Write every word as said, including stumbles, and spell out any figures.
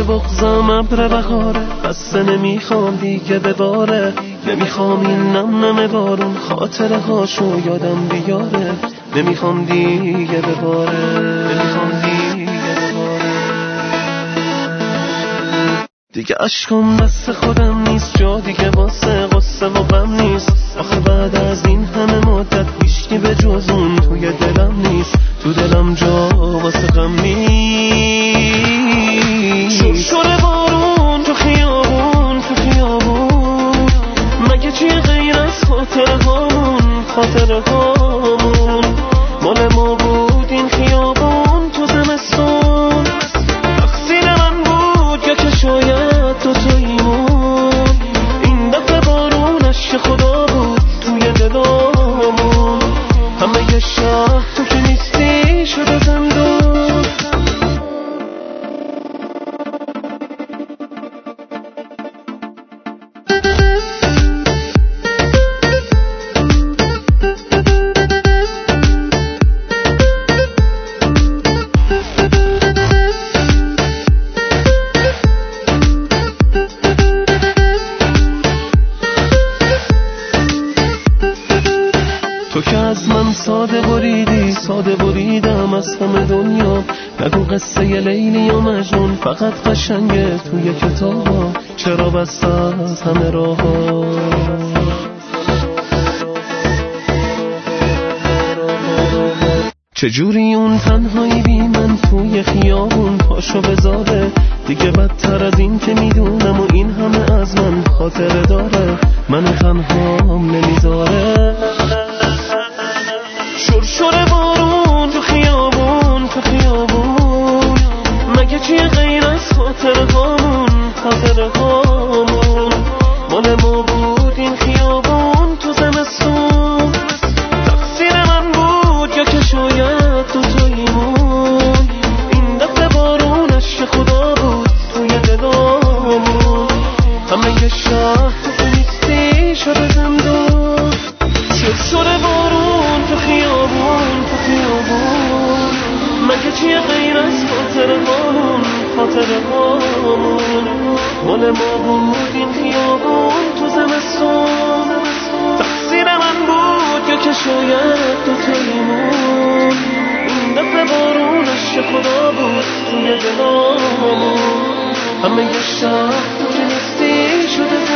بغضم ابر بهاره، خسته نمیخوام دیگه بباره، نمیخوام این نم نم بارون خاطره هاشو یادم بیاره، نمیخوام دیگه بباره، نمیخوام دیگه بباره. دیگه عشقم دست خودم نیست، جا دیگه واسه قصه و غم نیست. آخه بعد از این همه مدت هیچکی به جز اون توی دلم نیست، تو دلم جا واسه غم نیست. شور شور بارون تو خیابون تو خیابون، مگه چی غیر از خاطره هامون خاطره هامون؟ مال ما بود این خیابون تو زمستون، تقصیر من بود یا که شاید تو تویمون. این دفعه بارونش که خدا بود توی دلامون، همه یه شهر تو که نیستی شده زندون. تو که از من ساده بریدی، ساده بریدم از همه دنیا. نگو قصه ی لیلی و مجنون فقط قشنگه توی کتابا، چرا بس از همه راه‌ها. چجوری اون تنهایی بی من توی خیابون پاشو بذاره؟ دیگه بدتر از این که میدونم و این همه از من خاطره داره، منو تنهام نمیذاره. شور شور بارون تو خیابون تو خیابون، مگه چی غیر از خاطره هامون خاطره هامون؟ مال ما بود این خیابون تو زمستون، تقصیر من بود یا که شاید تو تویمون. این دفعه بارونش که خدا بود توی دلامون، همه یه شهر تو نیستی شده زندون. شور شور بارون تو خیابون تو خیابون، مگه چیه غیر از خاطره هامون خاطره هامون؟ مال ما بود این خیابون تو زمستون، تقصیر من بود یا که شاید تو تویمون. این دفعه بارونش که خدا بود توی دلامون، همه یه شهر تو نیستی شده